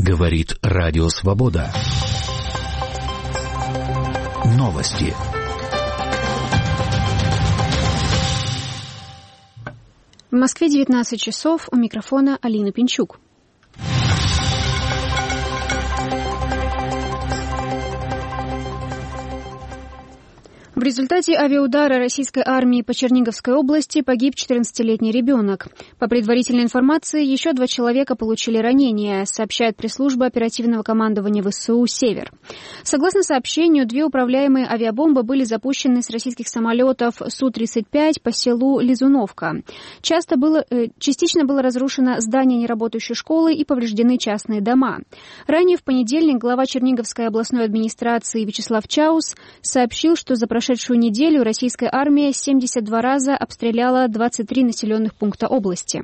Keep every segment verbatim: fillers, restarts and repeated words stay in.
Говорит Радио Свобода. Новости. В Москве девятнадцать часов, у микрофона Алина Пинчук. В результате авиаудара российской армии по Черниговской области погиб четырнадцатилетний ребенок. По предварительной информации, еще два человека получили ранения, сообщает пресс-служба оперативного командования ВСУ «Север». Согласно сообщению, две управляемые авиабомбы были запущены с российских самолетов Су тридцать пять по селу Лизуновка. Часто было, э, частично было разрушено здание неработающей школы и повреждены частные дома. Ранее в понедельник глава Черниговской областной администрации Вячеслав Чаус сообщил, что за прошедшую прошедшую неделю российская армия семьдесят два раза обстреляла двадцать три населенных пункта области.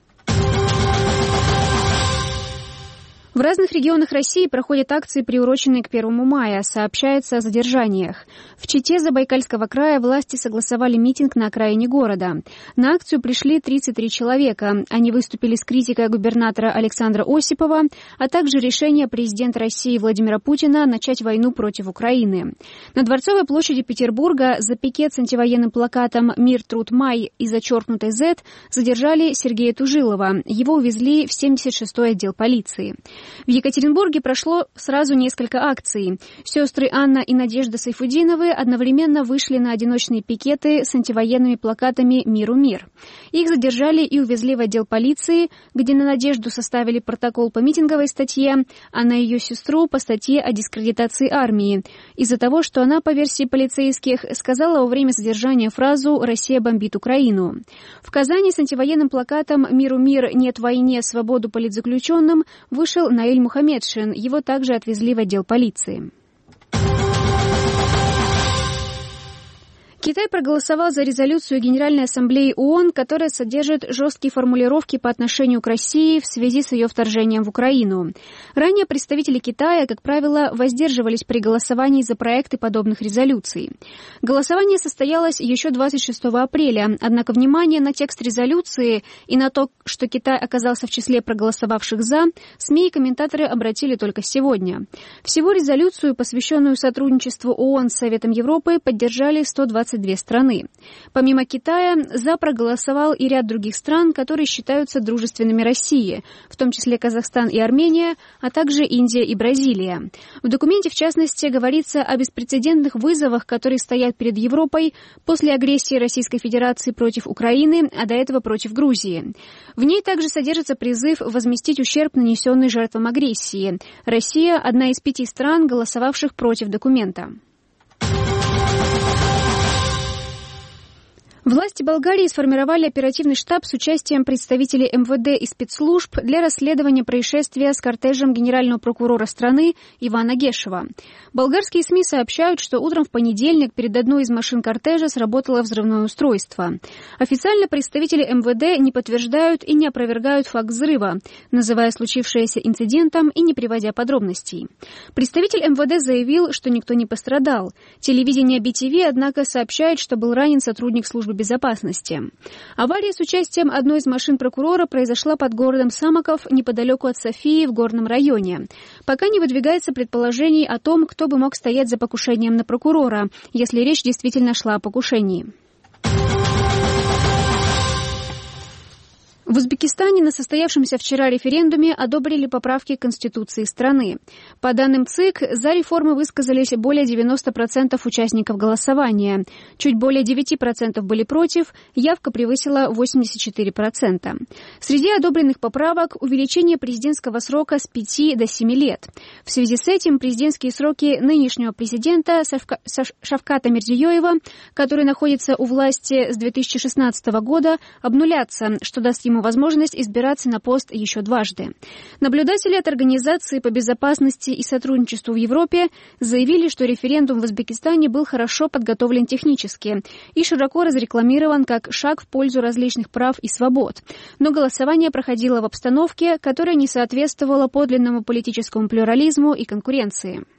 В разных регионах России проходят акции, приуроченные к первому мая, сообщается о задержаниях. В Чите Забайкальского края власти согласовали митинг на окраине города. На акцию пришли тридцать три человека. Они выступили с критикой губернатора Александра Осипова, а также решение президента России Владимира Путина начать войну против Украины. На Дворцовой площади Петербурга за пикет с антивоенным плакатом «Мир, труд, май» и зачеркнутой «Z» задержали Сергея Тужилова. Его увезли в семьдесят шестой отдел полиции. В Екатеринбурге прошло сразу несколько акций. Сестры Анна и Надежда Сайфудиновы одновременно вышли на одиночные пикеты с антивоенными плакатами «Миру мир». Их задержали и увезли в отдел полиции, где на Надежду составили протокол по митинговой статье, а на ее сестру по статье о дискредитации армии, из-за того, что она, по версии полицейских, сказала во время задержания фразу «Россия бомбит Украину». В Казани с антивоенным плакатом «Миру мир, нет войне, свободу политзаключенным» вышел Наиль Мухаммедшин. Его также отвезли в отдел полиции. Китай проголосовал за резолюцию Генеральной Ассамблеи ООН, которая содержит жесткие формулировки по отношению к России в связи с ее вторжением в Украину. Ранее представители Китая, как правило, воздерживались при голосовании за проекты подобных резолюций. Голосование состоялось еще двадцать шестого апреля, однако внимание на текст резолюции и на то, что Китай оказался в числе проголосовавших «за», СМИ и комментаторы обратили только сегодня. Всего резолюцию, посвященную сотрудничеству ООН с Советом Европы, поддержали сто двадцать две страны. Помимо Китая, за проголосовал и ряд других стран, которые считаются дружественными России, в том числе Казахстан и Армения, а также Индия и Бразилия. В документе, в частности, говорится о беспрецедентных вызовах, которые стоят перед Европой после агрессии Российской Федерации против Украины, а до этого против Грузии. В ней также содержится призыв возместить ущерб, нанесенный жертвам агрессии. Россия – одна из пяти стран, голосовавших против документа. Власти Болгарии сформировали оперативный штаб с участием представителей эм вэ дэ и спецслужб для расследования происшествия с кортежем генерального прокурора страны Ивана Гешева. Болгарские СМИ сообщают, что утром в понедельник перед одной из машин кортежа сработало взрывное устройство. Официально представители эм вэ дэ не подтверждают и не опровергают факт взрыва, называя случившееся инцидентом и не приводя подробностей. Представитель эм вэ дэ заявил, что никто не пострадал. Телевидение би ти ви, однако, сообщает, что был ранен сотрудник службы безопасности. Авария с участием одной из машин прокурора произошла под городом Самоков, неподалеку от Софии, в Горном районе. Пока не выдвигается предположений о том, кто бы мог стоять за покушением на прокурора, если речь действительно шла о покушении. В Узбекистане на состоявшемся вчера референдуме одобрили поправки к Конституции страны. По данным ЦИК, за реформы высказались более девяноста процентов участников голосования. Чуть более девяти процентов были против, явка превысила восемьдесят четыре процента. Среди одобренных поправок увеличение президентского срока с пяти до семи лет. В связи с этим президентские сроки нынешнего президента Шавката Мирзиёева, который находится у власти с две тысячи шестнадцатого года, обнулятся, что даст ему возможность избираться на пост еще дважды. Наблюдатели от Организации по безопасности и сотрудничеству в Европе заявили, что референдум в Узбекистане был хорошо подготовлен технически и широко разрекламирован как шаг в пользу различных прав и свобод. Но голосование проходило в обстановке, которая не соответствовала подлинному политическому плюрализму и конкуренции.